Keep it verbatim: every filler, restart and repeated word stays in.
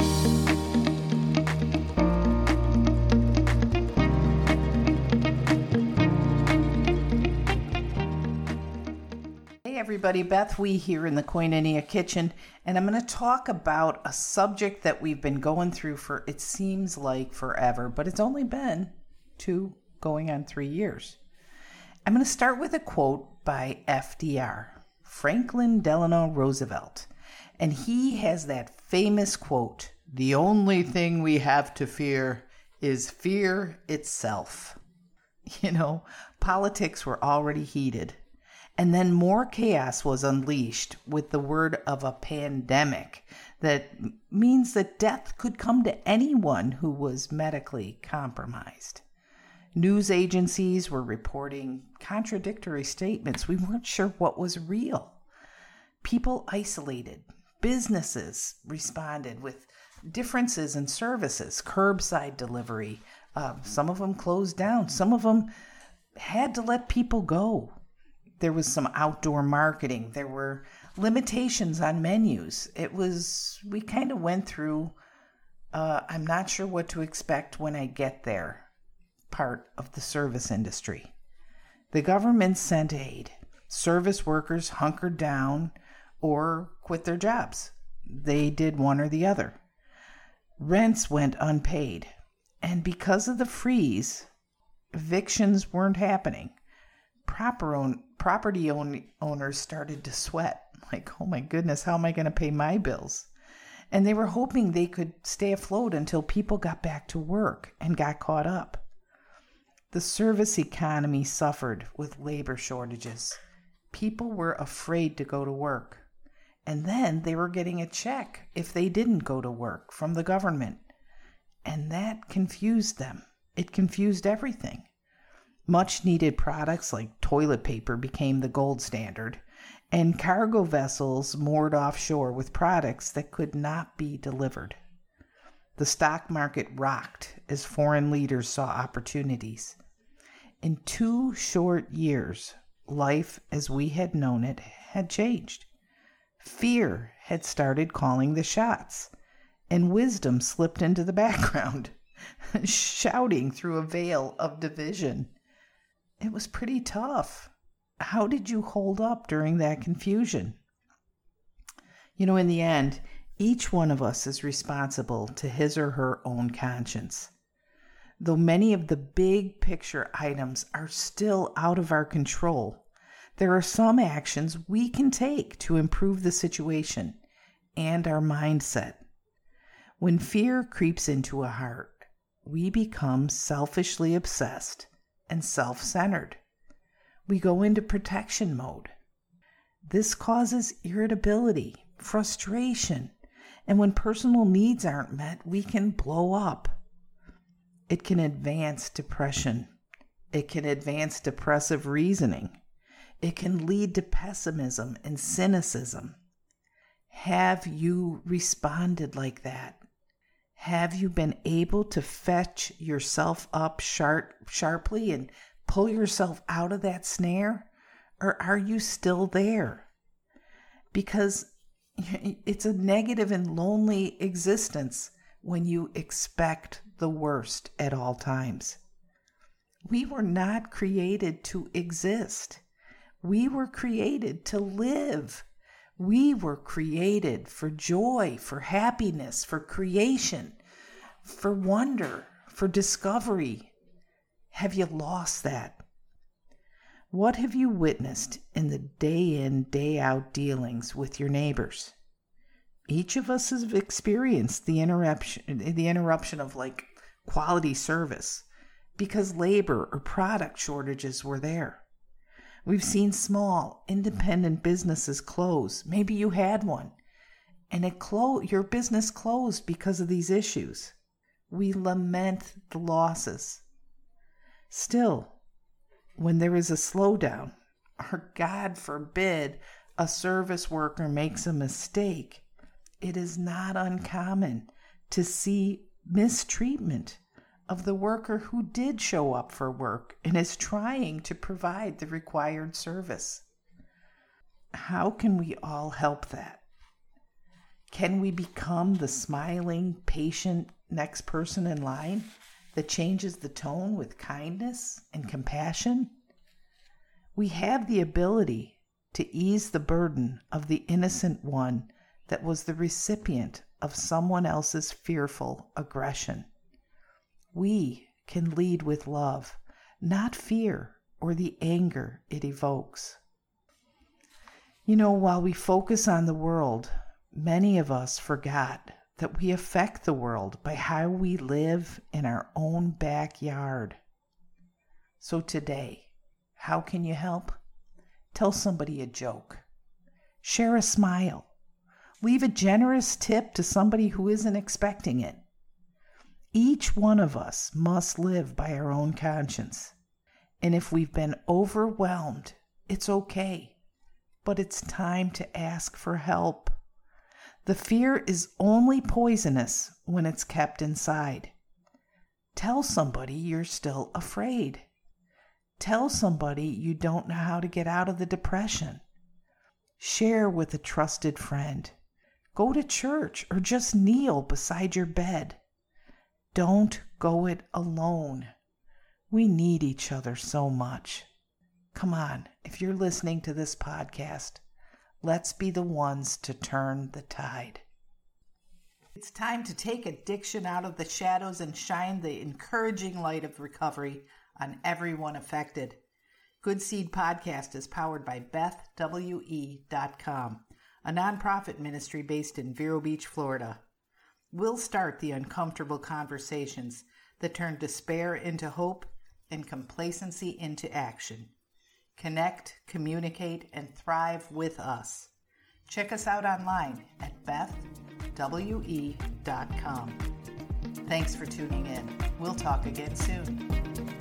Everybody, Beth Wee here in the Koinonia Kitchen, and I'm going to talk about a subject that we've been going through for, it seems like forever, but it's only been two, going on three years. I'm going to start with a quote by F D R, Franklin Delano Roosevelt, and he has that famous quote, "The only thing we have to fear is fear itself." You know, politics were already heated. And then more chaos was unleashed with the word of a pandemic that means that death could come to anyone who was medically compromised. News agencies were reporting contradictory statements. We weren't sure what was real. People isolated. Businesses responded with differences in services, curbside delivery. Uh, some of them closed down. Some of them had to let people go. There was some outdoor marketing. There were limitations on menus. It was, we kind of went through, uh, I'm not sure what to expect when I get there, part of the service industry. The government sent aid. Service workers hunkered down or quit their jobs. They did one or the other. Rents went unpaid. And because of the freeze, evictions weren't happening. Proper own, property own, owners started to sweat. Like, oh my goodness, how am I going to pay my bills? And they were hoping they could stay afloat until people got back to work and got caught up. The service economy suffered with labor shortages. People were afraid to go to work. And then they were getting a check if they didn't go to work from the government. And that confused them. It confused everything. Much needed products like toilet paper became the gold standard, and cargo vessels moored offshore with products that could not be delivered. The stock market rocked as foreign leaders saw opportunities. In two short years, life as we had known it had changed. Fear had started calling the shots, and wisdom slipped into the background, shouting through a veil of division. It was pretty tough. How did you hold up during that confusion? You know, in the end, each one of us is responsible to his or her own conscience. Though many of the big picture items are still out of our control, there are some actions we can take to improve the situation and our mindset. When fear creeps into a heart, we become selfishly obsessed and self-centered. We go into protection mode. This causes irritability, frustration, and when personal needs aren't met, we can blow up. It can advance depression. It can advance depressive reasoning. It can lead to pessimism and cynicism. Have you responded like that? Have you been able to fetch yourself up sharp, sharply and pull yourself out of that snare? Or are you still there? Because it's a negative and lonely existence when you expect the worst at all times. We were not created to exist. We were created to live. We were created for joy, for happiness, for creation, for wonder, for discovery. Have you lost that? What have you witnessed in the day in, day out dealings with your neighbors? Each of us has experienced the interruption, the interruption of like quality service because labor or product shortages were there. We've seen small, independent businesses close. Maybe you had one, and it clo- your business closed because of these issues. We lament the losses. Still, when there is a slowdown, or God forbid, a service worker makes a mistake, it is not uncommon to see mistreatment of the worker who did show up for work and is trying to provide the required service. How can we all help that? Can we become the smiling, patient next person in line that changes the tone with kindness and compassion? We have the ability to ease the burden of the innocent one that was the recipient of someone else's fearful aggression. We can lead with love, not fear or the anger it evokes. You know, while we focus on the world, many of us forgot that we affect the world by how we live in our own backyard. So today, how can you help? Tell somebody a joke. Share a smile. Leave a generous tip to somebody who isn't expecting it. Each one of us must live by our own conscience. And if we've been overwhelmed, it's okay. But it's time to ask for help. The fear is only poisonous when it's kept inside. Tell somebody you're still afraid. Tell somebody you don't know how to get out of the depression. Share with a trusted friend. Go to church or just kneel beside your bed. Don't go it alone. We need each other so much. Come on, if you're listening to this podcast, let's be the ones to turn the tide. It's time to take addiction out of the shadows and shine the encouraging light of recovery on everyone affected. Good Seed Podcast is powered by Beth W E dot com, a nonprofit ministry based in Vero Beach, Florida. We'll start the uncomfortable conversations that turn despair into hope and complacency into action. Connect, communicate, and thrive with us. Check us out online at Beth W E dot com. Thanks for tuning in. We'll talk again soon.